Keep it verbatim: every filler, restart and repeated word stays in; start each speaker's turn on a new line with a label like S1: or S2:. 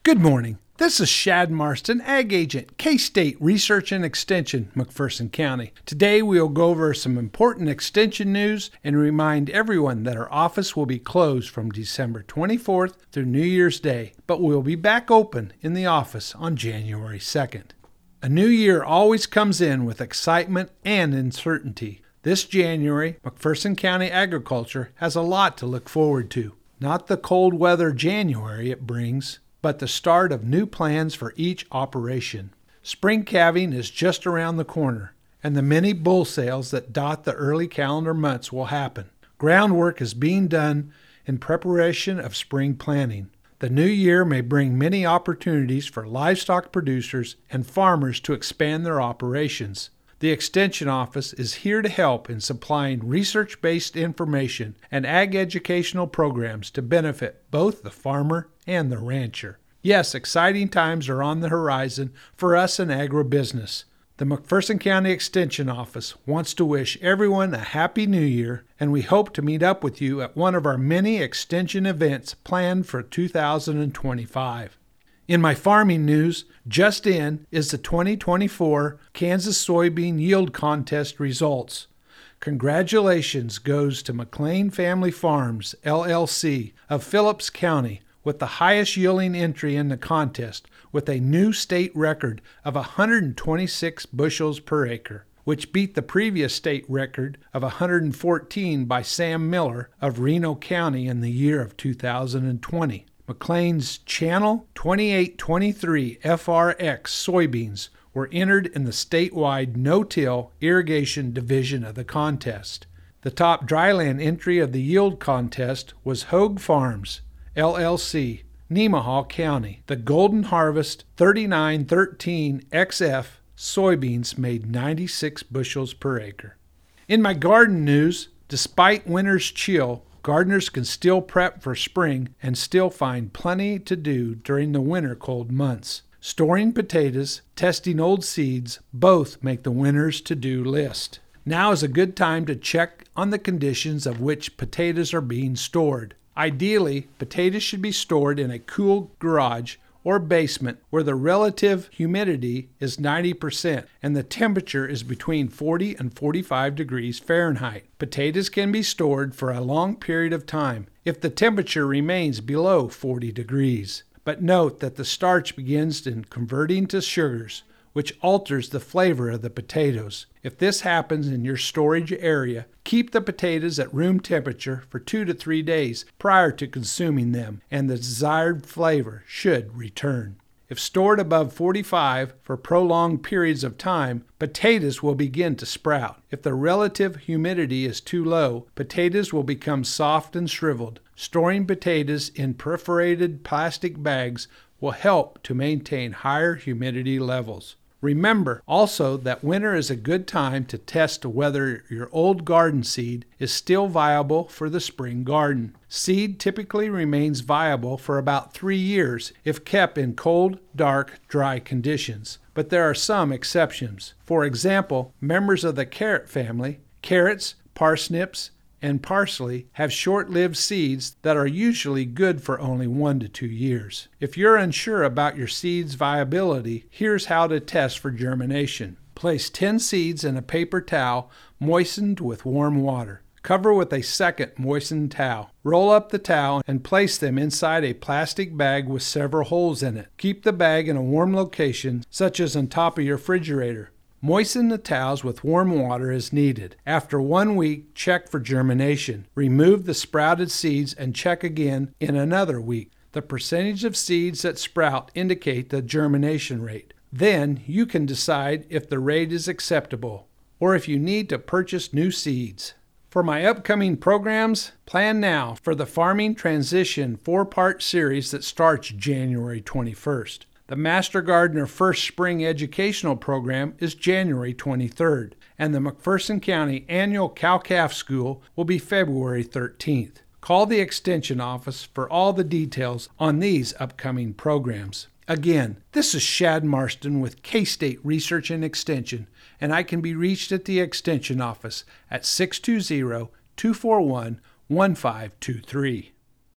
S1: Good morning. This is Shad Marston, Ag Agent, K-State Research and Extension, McPherson County. Today we will go over some important extension news and remind everyone that our office will be closed from December twenty-fourth through New Year's Day, but we will be back open in the office on January second. A new year always comes in with excitement and uncertainty. This January, McPherson County Agriculture has a lot to look forward to. Not the cold weather January it brings, but the start of new plans for each operation. Spring calving is just around the corner, and the many bull sales that dot the early calendar months will happen. Groundwork is being done in preparation of spring planting. The new year may bring many opportunities for livestock producers and farmers to expand their operations. The Extension Office is here to help in supplying research-based information and ag educational programs to benefit both the farmer and the rancher. Yes, exciting times are on the horizon for us in agribusiness. The McPherson County Extension Office wants to wish everyone a happy new year, and we hope to meet up with you at one of our many extension events planned for two thousand twenty-five. In my farming news, just in is the twenty twenty-four Kansas Soybean Yield Contest results. Congratulations goes to McLean Family Farms, L L C, of Phillips County, with the highest yielding entry in the contest, with a new state record of one hundred twenty-six bushels per acre, which beat the previous state record of one hundred fourteen by Sam Miller of Reno County in the year of two thousand twenty. McLean's Channel twenty-eight twenty-three F R X soybeans were entered in the statewide no-till irrigation division of the contest. The top dryland entry of the yield contest was Hogue Farms, L L C, Nemaha County. The Golden Harvest thirty-nine thirteen X F soybeans made ninety-six bushels per acre. In my garden news, despite winter's chill, gardeners can still prep for spring and still find plenty to do during the winter cold months. Storing potatoes, testing old seeds, both make the winter's to-do list. Now is a good time to check on the conditions of which potatoes are being stored. Ideally, potatoes should be stored in a cool garage or basement where the relative humidity is ninety percent and the temperature is between forty and forty-five degrees Fahrenheit. Potatoes can be stored for a long period of time if the temperature remains below forty degrees. But note that the starch begins in converting to sugars, which alters the flavor of the potatoes. If this happens in your storage area, keep the potatoes at room temperature for two to three days prior to consuming them, and the desired flavor should return. If stored above forty-five for prolonged periods of time, potatoes will begin to sprout. If the relative humidity is too low, potatoes will become soft and shriveled. Storing potatoes in perforated plastic bags will help to maintain higher humidity levels. Remember also that winter is a good time to test whether your old garden seed is still viable for the spring garden. Seed typically remains viable for about three years if kept in cold, dark, dry conditions. But there are some exceptions. For example, members of the carrot family, carrots, parsnips, and parsley have short-lived seeds that are usually good for only one to two years. If you're unsure about your seed's viability, here's how to test for germination. Place ten seeds in a paper towel moistened with warm water. Cover with a second moistened towel. Roll up the towel and place them inside a plastic bag with several holes in it. Keep the bag in a warm location, such as on top of your refrigerator. Moisten the towels with warm water as needed. After one week, check for germination. Remove the sprouted seeds and check again in another week. The percentage of seeds that sprout indicate the germination rate. Then you can decide if the rate is acceptable or if you need to purchase new seeds. For my upcoming programs, plan now for the Farming Transition four-part series that starts January twenty-first. The Master Gardener First Spring Educational Program is January twenty-third, and the McPherson County Annual Cow-Calf School will be February thirteenth. Call the Extension Office for all the details on these upcoming programs. Again, this is Shad Marston with K-State Research and Extension, and I can be reached at the Extension Office at six two zero, two four one, one five two three.